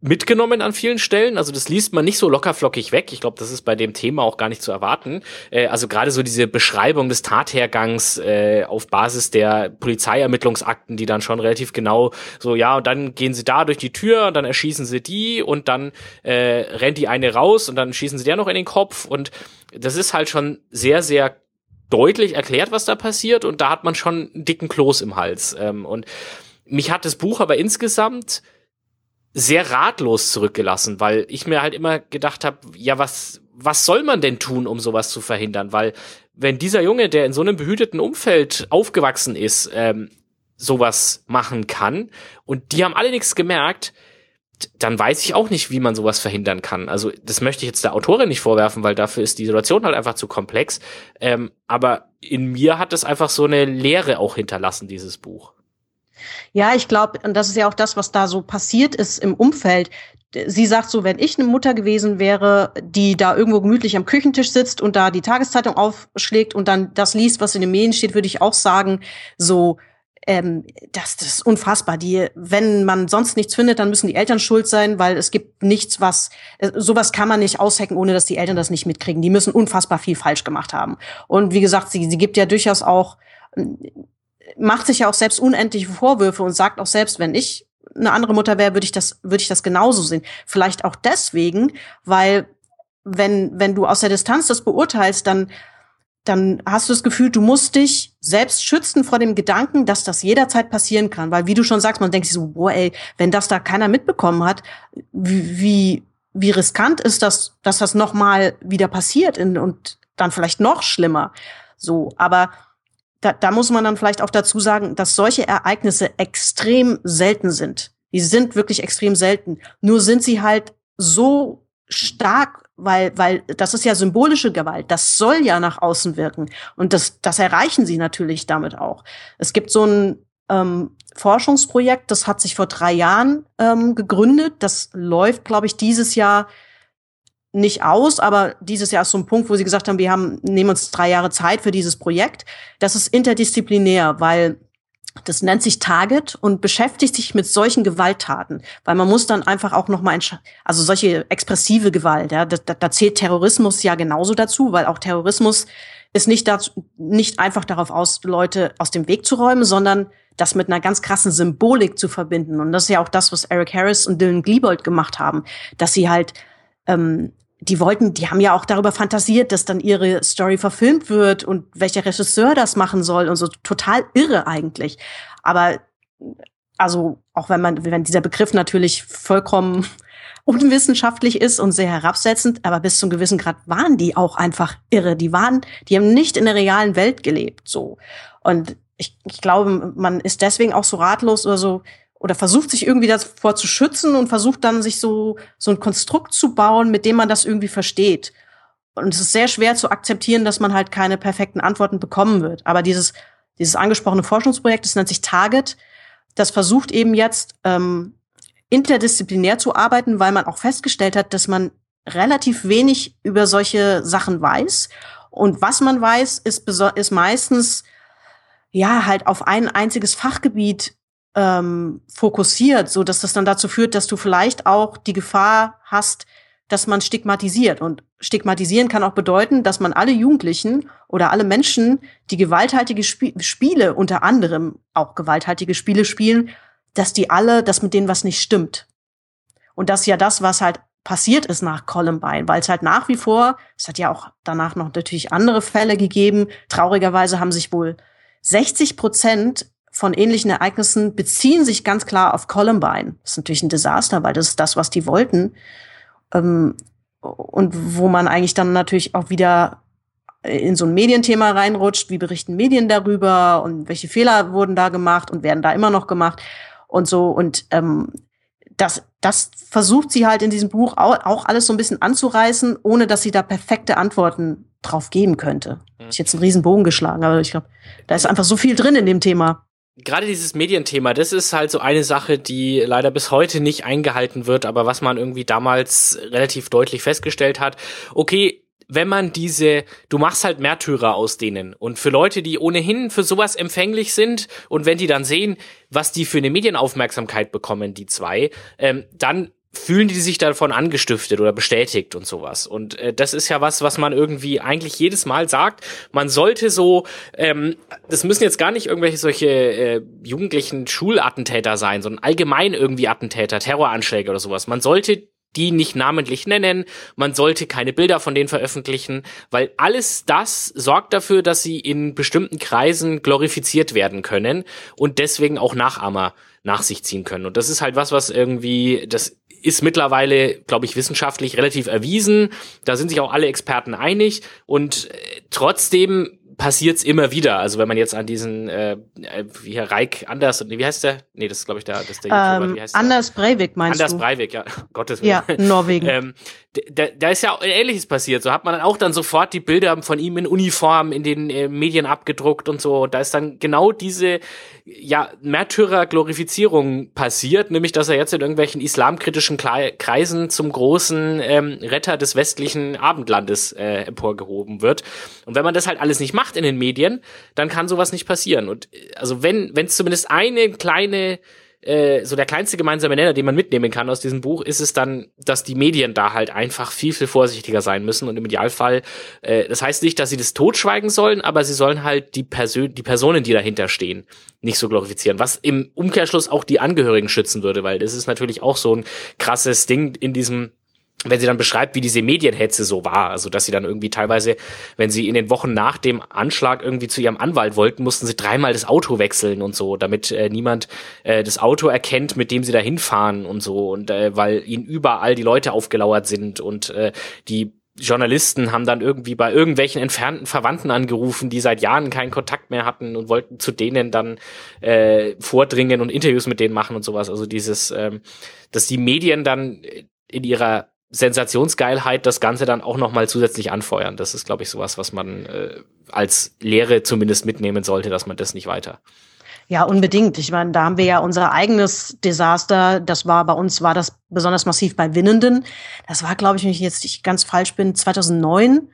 mitgenommen an vielen Stellen. Also das liest man nicht so lockerflockig weg. Ich glaube, das ist bei dem Thema auch gar nicht zu erwarten. Äh, also gerade so diese Beschreibung des Tathergangs äh, auf Basis der Polizeiermittlungsakten, die dann schon relativ genau so, ja, und dann gehen sie da durch die Tür und dann erschießen sie die und dann äh, rennt die eine raus und dann schießen sie der noch in den Kopf. Und das ist halt schon sehr, sehr deutlich erklärt, was da passiert. Und da hat man schon einen dicken Kloß im Hals. Ähm, und mich hat das Buch aber insgesamt sehr ratlos zurückgelassen, weil ich mir halt immer gedacht habe, ja, was was soll man denn tun, um sowas zu verhindern? Weil wenn dieser Junge, der in so einem behüteten Umfeld aufgewachsen ist, ähm, sowas machen kann und die haben alle nichts gemerkt, dann weiß ich auch nicht, wie man sowas verhindern kann. Also das möchte ich jetzt der Autorin nicht vorwerfen, weil dafür ist die Situation halt einfach zu komplex. Ähm, aber in mir hat es einfach so eine Leere auch hinterlassen, dieses Buch. Ja, ich glaube, und das ist ja auch das, was da so passiert ist im Umfeld. Sie sagt so, wenn ich eine Mutter gewesen wäre, die da irgendwo gemütlich am Küchentisch sitzt und da die Tageszeitung aufschlägt und dann das liest, was in den Medien steht, würde ich auch sagen, so, ähm, das, das ist unfassbar. Die, wenn man sonst nichts findet, dann müssen die Eltern schuld sein, weil es gibt nichts, was, äh, sowas kann man nicht aushacken, ohne dass die Eltern das nicht mitkriegen. Die müssen unfassbar viel falsch gemacht haben. Und wie gesagt, sie, sie gibt ja durchaus auch, macht sich ja auch selbst unendliche Vorwürfe und sagt auch selbst, wenn ich eine andere Mutter wäre, würde ich das, würde ich das genauso sehen. Vielleicht auch deswegen, weil wenn, wenn du aus der Distanz das beurteilst, dann, dann hast du das Gefühl, du musst dich selbst schützen vor dem Gedanken, dass das jederzeit passieren kann. Weil wie du schon sagst, man denkt sich so, boah, ey, wenn das da keiner mitbekommen hat, wie, wie, wie riskant ist das, dass das nochmal wieder passiert und dann vielleicht noch schlimmer. So, aber Da, da muss man dann vielleicht auch dazu sagen, dass solche Ereignisse extrem selten sind. Die sind wirklich extrem selten. Nur sind sie halt so stark, weil, weil das ist ja symbolische Gewalt. Das soll ja nach außen wirken. Und das, das erreichen sie natürlich damit auch. Es gibt so ein ähm, Forschungsprojekt, das hat sich vor drei Jahren ähm, gegründet. Das läuft, glaube ich, dieses Jahr nicht aus, aber dieses Jahr ist so ein Punkt, wo sie gesagt haben, wir haben, nehmen uns drei Jahre Zeit für dieses Projekt. Das ist interdisziplinär, weil das nennt sich Target und beschäftigt sich mit solchen Gewalttaten, weil man muss dann einfach auch noch mal, also solche expressive Gewalt, ja, da, da zählt Terrorismus ja genauso dazu, weil auch Terrorismus ist nicht dazu, nicht einfach darauf aus, Leute aus dem Weg zu räumen, sondern das mit einer ganz krassen Symbolik zu verbinden. Und das ist ja auch das, was Eric Harris und Dylan Klebold gemacht haben, dass sie halt ähm, die wollten, die haben ja auch darüber fantasiert, dass dann ihre Story verfilmt wird und welcher Regisseur das machen soll und so, total irre eigentlich. Aber also auch wenn man, wenn dieser Begriff natürlich vollkommen unwissenschaftlich ist und sehr herabsetzend, aber bis zum gewissen Grad waren die auch einfach irre. Die waren, die haben nicht in der realen Welt gelebt, so. Und ich, ich glaube, man ist deswegen auch so ratlos oder so, oder versucht sich irgendwie davor zu schützen und versucht dann sich so, so ein Konstrukt zu bauen, mit dem man das irgendwie versteht. Und es ist sehr schwer zu akzeptieren, dass man halt keine perfekten Antworten bekommen wird. Aber dieses, dieses angesprochene Forschungsprojekt, das nennt sich Target, das versucht eben jetzt, ähm, interdisziplinär zu arbeiten, weil man auch festgestellt hat, dass man relativ wenig über solche Sachen weiß. Und was man weiß, ist, ist meistens, ja, halt auf ein einziges Fachgebiet ähm, fokussiert, so dass das dann dazu führt, dass du vielleicht auch die Gefahr hast, dass man stigmatisiert. Und stigmatisieren kann auch bedeuten, dass man alle Jugendlichen oder alle Menschen, die gewalthaltige Sp- Spiele, unter anderem auch gewalthaltige Spiele spielen, dass die alle, dass mit denen was nicht stimmt. Und das ist ja das, was halt passiert ist nach Columbine, weil es halt nach wie vor, es hat ja auch danach noch natürlich andere Fälle gegeben, traurigerweise haben sich wohl sechzig Prozent von ähnlichen Ereignissen beziehen sich ganz klar auf Columbine. Das ist natürlich ein Desaster, weil das ist das, was die wollten. Ähm, und wo man eigentlich dann natürlich auch wieder in so ein Medienthema reinrutscht, wie berichten Medien darüber und welche Fehler wurden da gemacht und werden da immer noch gemacht und so. Und ähm, das, das versucht sie halt in diesem Buch auch, auch alles so ein bisschen anzureißen, ohne dass sie da perfekte Antworten drauf geben könnte. Mhm. Ich jetzt einen riesen Bogen geschlagen, aber ich glaube, da ist einfach so viel drin in dem Thema. Gerade dieses Medienthema, das ist halt so eine Sache, die leider bis heute nicht eingehalten wird, aber was man irgendwie damals relativ deutlich festgestellt hat. Okay, wenn man diese, du machst halt Märtyrer aus denen und für Leute, die ohnehin für sowas empfänglich sind und wenn die dann sehen, was die für eine Medienaufmerksamkeit bekommen, die zwei, ähm, dann fühlen die sich davon angestiftet oder bestätigt und sowas. Und äh, das ist ja was, was man irgendwie eigentlich jedes Mal sagt. Man sollte so, ähm, das müssen jetzt gar nicht irgendwelche solche äh, jugendlichen Schulattentäter sein, sondern allgemein irgendwie Attentäter, Terroranschläge oder sowas. Man sollte die nicht namentlich nennen, man sollte keine Bilder von denen veröffentlichen, weil alles das sorgt dafür, dass sie in bestimmten Kreisen glorifiziert werden können und deswegen auch Nachahmer nach sich ziehen können. Und das ist halt was, was irgendwie, das ist mittlerweile, glaube ich, wissenschaftlich relativ erwiesen. Da sind sich auch alle Experten einig und äh, trotzdem passiert's immer wieder. Also wenn man jetzt an diesen äh, wie Herr Reik Anders, wie heißt der? Nee, das ist glaube ich der, das ist der YouTuber. Ähm, wie heißt der? Anders Breivik meinst Anders du? Anders Breivik, ja, Gottes Willen. Ja, Norwegen. ähm, da, da ist ja auch Ähnliches passiert. So hat man dann auch dann sofort die Bilder von ihm in Uniform in den äh, Medien abgedruckt und so. Und da ist dann genau diese ja Märtyrer-Glorifizierung passiert, nämlich dass er jetzt in irgendwelchen islamkritischen Kle- Kreisen zum großen ähm, Retter des westlichen Abendlandes äh, emporgehoben wird. Und wenn man das halt alles nicht macht in den Medien, dann kann sowas nicht passieren. Und also wenn wenn es zumindest eine kleine äh, so der kleinste gemeinsame Nenner, den man mitnehmen kann aus diesem Buch, ist es dann, dass die Medien da halt einfach viel, viel vorsichtiger sein müssen und im Idealfall, äh, das heißt nicht, dass sie das totschweigen sollen, aber sie sollen halt die, Persön- die Personen, die dahinter stehen, nicht so glorifizieren, was im Umkehrschluss auch die Angehörigen schützen würde, weil das ist natürlich auch so ein krasses Ding in diesem, wenn sie dann beschreibt, wie diese Medienhetze so war, also dass sie dann irgendwie teilweise, wenn sie in den Wochen nach dem Anschlag irgendwie zu ihrem Anwalt wollten, mussten sie dreimal das Auto wechseln und so, damit äh, niemand äh, das Auto erkennt, mit dem sie da hinfahren und so, und äh, weil ihnen überall die Leute aufgelauert sind und äh, die Journalisten haben dann irgendwie bei irgendwelchen entfernten Verwandten angerufen, die seit Jahren keinen Kontakt mehr hatten und wollten zu denen dann äh, vordringen und Interviews mit denen machen und sowas, also dieses, ähm, dass die Medien dann in ihrer Sensationsgeilheit das Ganze dann auch nochmal zusätzlich anfeuern. Das ist, glaube ich, sowas, was man äh, als Lehre zumindest mitnehmen sollte, dass man das nicht weiter. Ja, unbedingt. Ich meine, da haben wir ja unser eigenes Desaster. Das war bei uns, war das besonders massiv bei Winnenden. Das war, glaube ich, wenn ich jetzt nicht ganz falsch bin, zweitausendneun,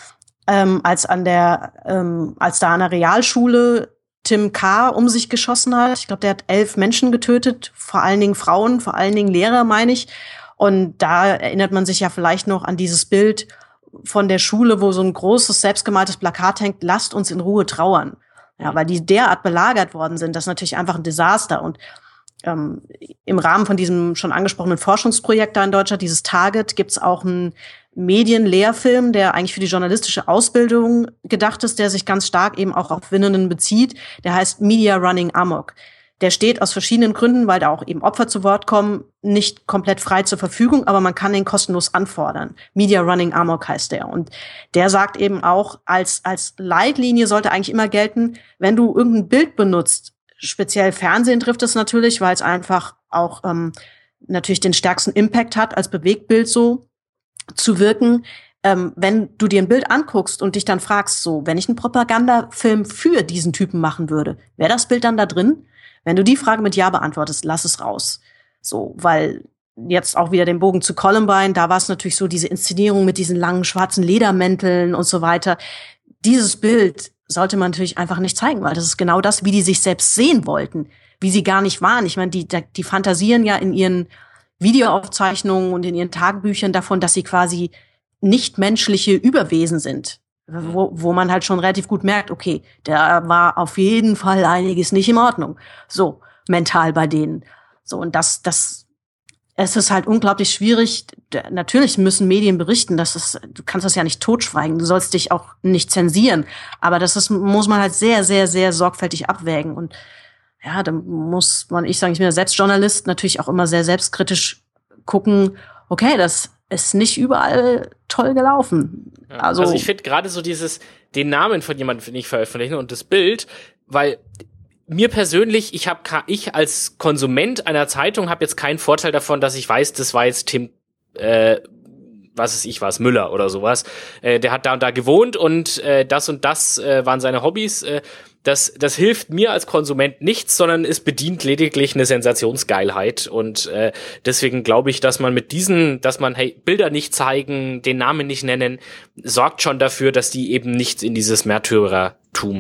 ähm, als an der, ähm, als da an der Realschule Tim K. um sich geschossen hat. Ich glaube, der hat elf Menschen getötet, vor allen Dingen Frauen, vor allen Dingen Lehrer, meine ich. Und da erinnert man sich ja vielleicht noch an dieses Bild von der Schule, wo so ein großes, selbstgemaltes Plakat hängt, lasst uns in Ruhe trauern. Ja, weil die derart belagert worden sind, das ist natürlich einfach ein Desaster. Und ähm, im Rahmen von diesem schon angesprochenen Forschungsprojekt da in Deutschland, dieses Target, gibt's auch einen Medienlehrfilm, der eigentlich für die journalistische Ausbildung gedacht ist, der sich ganz stark eben auch auf Winnenden bezieht. Der heißt Media Running Amok. Der steht aus verschiedenen Gründen, weil da auch eben Opfer zu Wort kommen, nicht komplett frei zur Verfügung, aber man kann den kostenlos anfordern. Media Running Amok heißt der. Und der sagt eben auch, als als Leitlinie sollte eigentlich immer gelten, wenn du irgendein Bild benutzt, speziell Fernsehen trifft es natürlich, weil es einfach auch ähm, natürlich den stärksten Impact hat, als Bewegtbild so zu wirken. Ähm, wenn du dir ein Bild anguckst und dich dann fragst, so, wenn ich einen Propagandafilm für diesen Typen machen würde, wäre das Bild dann da drin? Wenn du die Frage mit Ja beantwortest, lass es raus. So, weil jetzt auch wieder den Bogen zu Columbine, da war es natürlich so diese Inszenierung mit diesen langen schwarzen Ledermänteln und so weiter. Dieses Bild sollte man natürlich einfach nicht zeigen, weil das ist genau das, wie die sich selbst sehen wollten, wie sie gar nicht waren. Ich meine, die, die fantasieren ja in ihren Videoaufzeichnungen und in ihren Tagebüchern davon, dass sie quasi nichtmenschliche Überwesen sind. Wo, wo man halt schon relativ gut merkt, okay, da war auf jeden Fall einiges nicht in Ordnung. So, mental bei denen. So, und das, das, es ist halt unglaublich schwierig. Natürlich müssen Medien berichten, das ist, du kannst das ja nicht totschweigen, du sollst dich auch nicht zensieren. Aber das ist, muss man halt sehr, sehr, sehr sorgfältig abwägen. Und ja, da muss man, ich sage, ich bin ja selbst Journalist, natürlich auch immer sehr selbstkritisch gucken, okay, das ist nicht überall toll gelaufen. Ja, also, also ich finde gerade so dieses, den Namen von jemandem nicht veröffentlichen und das Bild, weil mir persönlich, ich habe ich als Konsument einer Zeitung habe jetzt keinen Vorteil davon, dass ich weiß, das war jetzt Tim, äh, was ist ich was, Müller oder sowas. Äh, der hat da und da gewohnt und äh, das und das äh, waren seine Hobbys. Äh, das, das hilft mir als Konsument nichts, sondern es bedient lediglich eine Sensationsgeilheit. Und äh, deswegen glaube ich, dass man mit diesen, dass man hey Bilder nicht zeigen, den Namen nicht nennen, sorgt schon dafür, dass die eben nicht in dieses Märtyrertum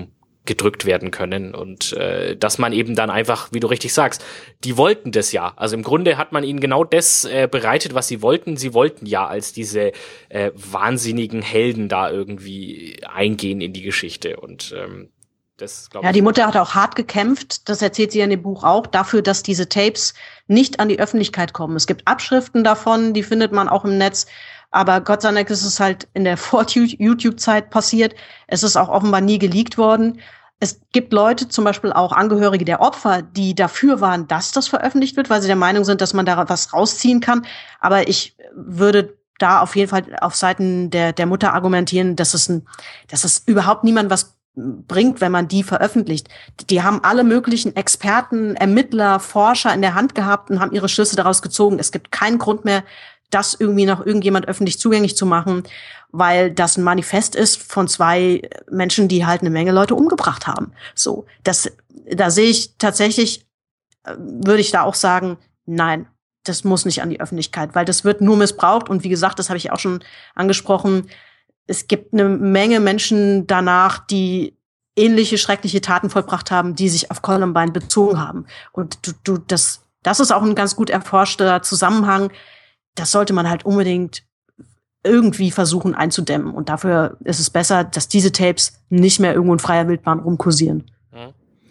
gedrückt werden können und äh, dass man eben dann einfach, wie du richtig sagst, die wollten das ja. Also im Grunde hat man ihnen genau das äh, bereitet, was sie wollten. Sie wollten ja als diese äh, wahnsinnigen Helden da irgendwie eingehen in die Geschichte und ähm, das, glaub ja, ich, die Mutter hat auch hart gekämpft, das erzählt sie ja in dem Buch auch, dafür, dass diese Tapes nicht an die Öffentlichkeit kommen. Es gibt Abschriften davon, die findet man auch im Netz. Aber Gott sei Dank ist es halt in der Vor-YouTube-Zeit passiert. Es ist auch offenbar nie geleakt worden. Es gibt Leute, zum Beispiel auch Angehörige der Opfer, die dafür waren, dass das veröffentlicht wird, weil sie der Meinung sind, dass man da was rausziehen kann. Aber ich würde da auf jeden Fall auf Seiten der, der Mutter argumentieren, dass es ein, dass es überhaupt niemand was bringt, wenn man die veröffentlicht. Die haben alle möglichen Experten, Ermittler, Forscher in der Hand gehabt und haben ihre Schlüsse daraus gezogen. Es gibt keinen Grund mehr, das irgendwie noch irgendjemand öffentlich zugänglich zu machen, weil das ein Manifest ist von zwei Menschen, die halt eine Menge Leute umgebracht haben. So, das, da sehe ich tatsächlich, würde ich da auch sagen, nein, das muss nicht an die Öffentlichkeit, weil das wird nur missbraucht und wie gesagt, das habe ich auch schon angesprochen, es gibt eine Menge Menschen danach, die ähnliche schreckliche Taten vollbracht haben, die sich auf Columbine bezogen haben. Und du, du, das, das ist auch ein ganz gut erforschter Zusammenhang. Das sollte man halt unbedingt irgendwie versuchen einzudämmen. Und dafür ist es besser, dass diese Tapes nicht mehr irgendwo in freier Wildbahn rumkursieren. Mhm.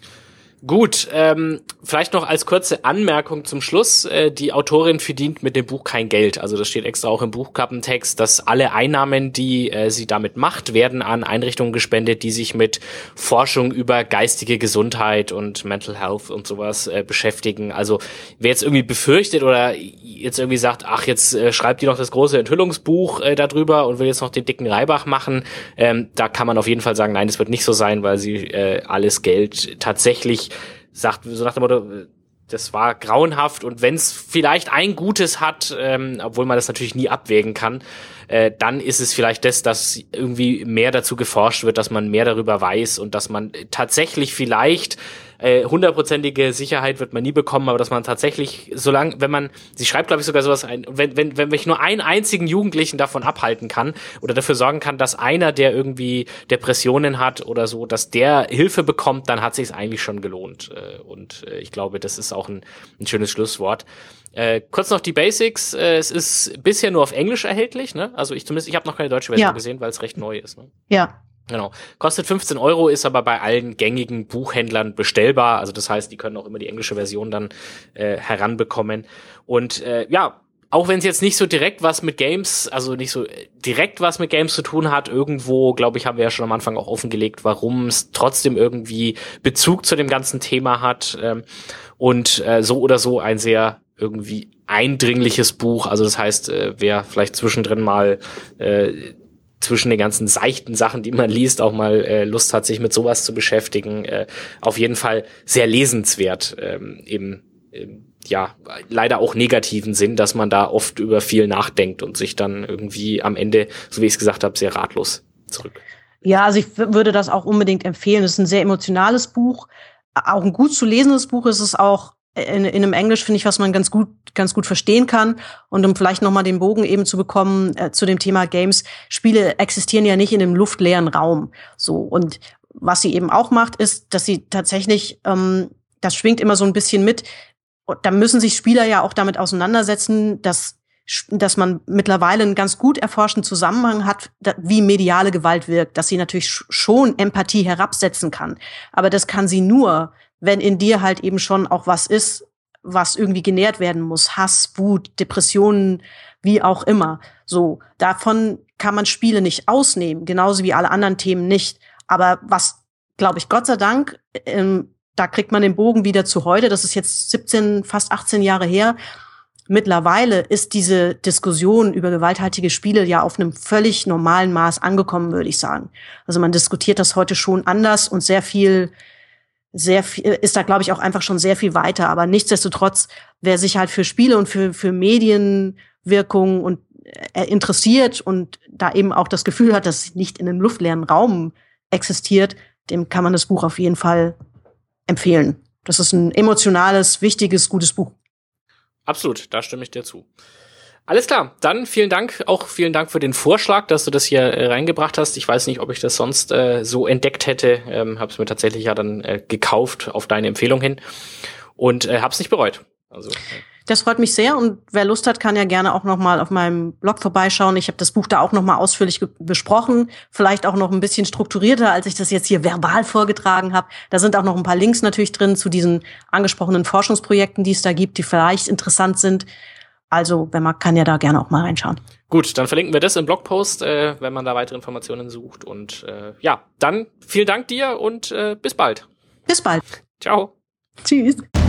Gut, ähm, vielleicht noch als kurze Anmerkung zum Schluss. Äh, die Autorin verdient mit dem Buch kein Geld. Also das steht extra auch im Buchklappentext, dass alle Einnahmen, die äh, sie damit macht, werden an Einrichtungen gespendet, die sich mit Forschung über geistige Gesundheit und Mental Health und sowas äh, beschäftigen. Also wer jetzt irgendwie befürchtet oder jetzt irgendwie sagt, ach, jetzt äh, schreibt die noch das große Enthüllungsbuch äh, darüber und will jetzt noch den dicken Reibach machen, ähm, da kann man auf jeden Fall sagen, nein, das wird nicht so sein, weil sie äh, alles Geld tatsächlich sagt, so nach dem Motto, das war grauenhaft und wenn es vielleicht ein Gutes hat, ähm, obwohl man das natürlich nie abwägen kann, äh, dann ist es vielleicht das, dass irgendwie mehr dazu geforscht wird, dass man mehr darüber weiß und dass man tatsächlich vielleicht äh, hundertprozentige Sicherheit wird man nie bekommen, aber dass man tatsächlich, solange, wenn man, sie schreibt, glaube ich, sogar sowas ein, wenn, wenn, wenn ich nur einen einzigen Jugendlichen davon abhalten kann oder dafür sorgen kann, dass einer, der irgendwie Depressionen hat oder so, dass der Hilfe bekommt, dann hat sich's eigentlich schon gelohnt. Äh, und äh, ich glaube, das ist auch ein, ein schönes Schlusswort. Äh, kurz noch die Basics. Äh, es ist bisher nur auf Englisch erhältlich, ne? Also ich zumindest, ich habe noch keine deutsche Version Ja. gesehen, weil es recht neu ist. Ne? Ja. Genau. Kostet fünfzehn Euro, ist aber bei allen gängigen Buchhändlern bestellbar. Also das heißt, die können auch immer die englische Version dann äh, heranbekommen. Und äh, ja, auch wenn es jetzt nicht so direkt was mit Games, also nicht so direkt was mit Games zu tun hat, irgendwo, glaube ich, haben wir ja schon am Anfang auch offengelegt, warum es trotzdem irgendwie Bezug zu dem ganzen Thema hat. Ähm, und äh, so oder so ein sehr irgendwie eindringliches Buch. Also das heißt, äh, wer vielleicht zwischendrin mal äh, zwischen den ganzen seichten Sachen, die man liest, auch mal äh, Lust hat, sich mit sowas zu beschäftigen, äh, auf jeden Fall sehr lesenswert, ähm, im, im, ja, leider auch negativen Sinn, dass man da oft über viel nachdenkt und sich dann irgendwie am Ende, so wie ich es gesagt habe, sehr ratlos zurück. Ja, also ich w- würde das auch unbedingt empfehlen. Es ist ein sehr emotionales Buch, auch ein gut zu lesendes Buch. Es ist auch in, in einem Englisch, finde ich, was man ganz gut, ganz gut verstehen kann. Und um vielleicht nochmal den Bogen eben zu bekommen äh, zu dem Thema Games. Spiele existieren ja nicht in einem luftleeren Raum. So. Und was sie eben auch macht, ist, dass sie tatsächlich, ähm, das schwingt immer so ein bisschen mit. Und da müssen sich Spieler ja auch damit auseinandersetzen, dass dass man mittlerweile einen ganz gut erforschten Zusammenhang hat, wie mediale Gewalt wirkt, dass sie natürlich schon Empathie herabsetzen kann. Aber das kann sie nur, wenn in dir halt eben schon auch was ist, was irgendwie genährt werden muss. Hass, Wut, Depressionen, wie auch immer. So, davon kann man Spiele nicht ausnehmen, genauso wie alle anderen Themen nicht. Aber was, glaube ich, Gott sei Dank, ähm, da kriegt man den Bogen wieder zu heute, das ist jetzt siebzehn, fast achtzehn Jahre her. Mittlerweile ist diese Diskussion über gewalthaltige Spiele ja auf einem völlig normalen Maß angekommen, würde ich sagen. Also man diskutiert das heute schon anders und sehr viel, sehr viel, ist da, glaube ich, auch einfach schon sehr viel weiter. Aber nichtsdestotrotz, wer sich halt für Spiele und für, für Medienwirkung und äh, interessiert und da eben auch das Gefühl hat, dass es nicht in einem luftleeren Raum existiert, dem kann man das Buch auf jeden Fall empfehlen. Das ist ein emotionales, wichtiges, gutes Buch. Absolut, da stimme ich dir zu. Alles klar, dann vielen Dank, auch vielen Dank für den Vorschlag, dass du das hier äh, reingebracht hast. Ich weiß nicht, ob ich das sonst äh, so entdeckt hätte. Ähm, hab's mir tatsächlich ja dann äh, gekauft auf deine Empfehlung hin und äh, hab's nicht bereut. Also, äh. Das freut mich sehr und wer Lust hat, kann ja gerne auch noch mal auf meinem Blog vorbeischauen. Ich habe das Buch da auch noch mal ausführlich ge- besprochen, vielleicht auch noch ein bisschen strukturierter, als ich das jetzt hier verbal vorgetragen habe. Da sind auch noch ein paar Links natürlich drin zu diesen angesprochenen Forschungsprojekten, die es da gibt, die vielleicht interessant sind. Also, wenn man kann ja da gerne auch mal reinschauen. Gut, dann verlinken wir das im Blogpost, äh, wenn man da weitere Informationen sucht. Und äh, ja, dann vielen Dank dir und äh, bis bald. Bis bald. Ciao. Tschüss.